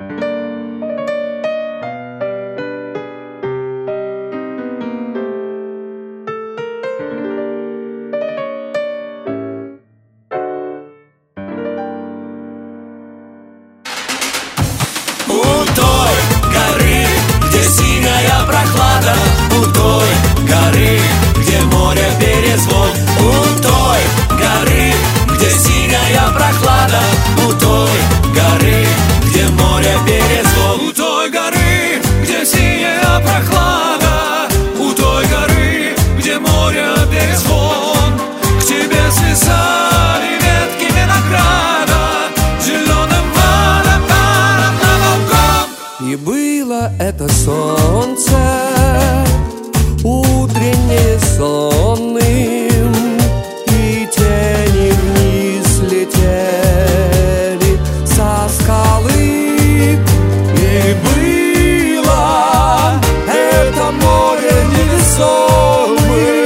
У той горы, где синяя прохлада, у той горы, где море перезвон, у той горы, где синяя прохлада, у той горы, где море перезвон, у той горы, где синяя прохлада, у той горы, где море перезвон. К тебе свисали ветки винограда зеленым водопадом на балкон. И было это солнце утреннее сонным, и тени вниз летели со скалы. И было это море невесомым,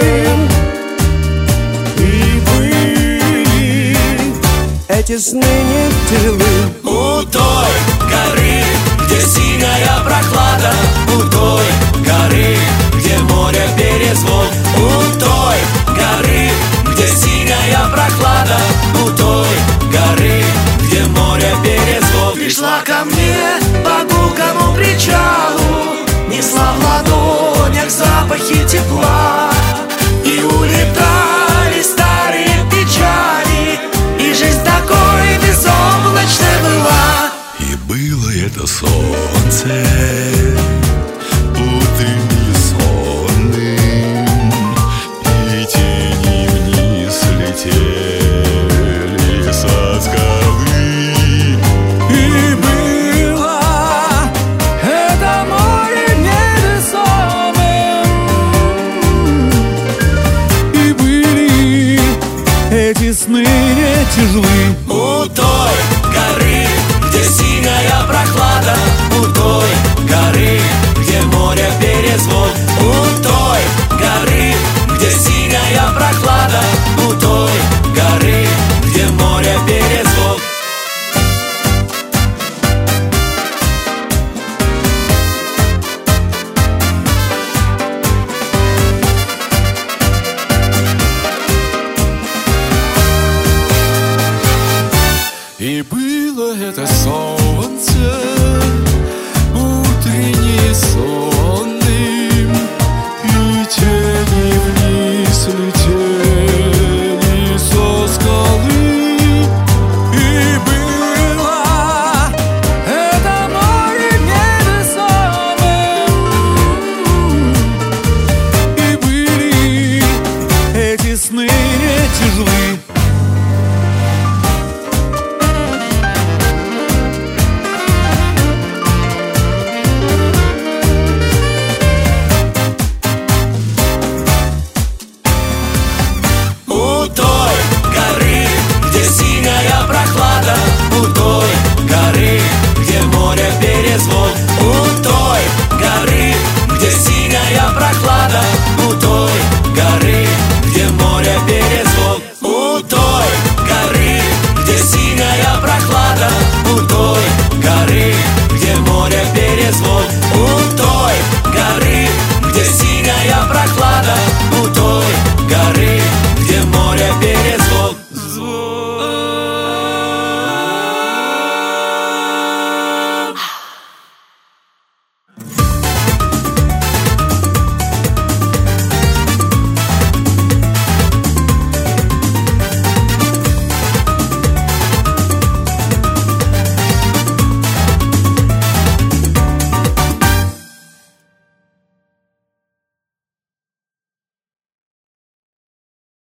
и были эти сны не тяжелы. У той горы, где синяя прохлада, у той горы, где море перезвон, у той горы, где синяя прохлада, у той горы, где море перезвон. Пришла ко мне по гулкому причалу, несла в ладонях запахи тепла, и улетали старые печали, и жизнь такой безоблачной была. И было это солнце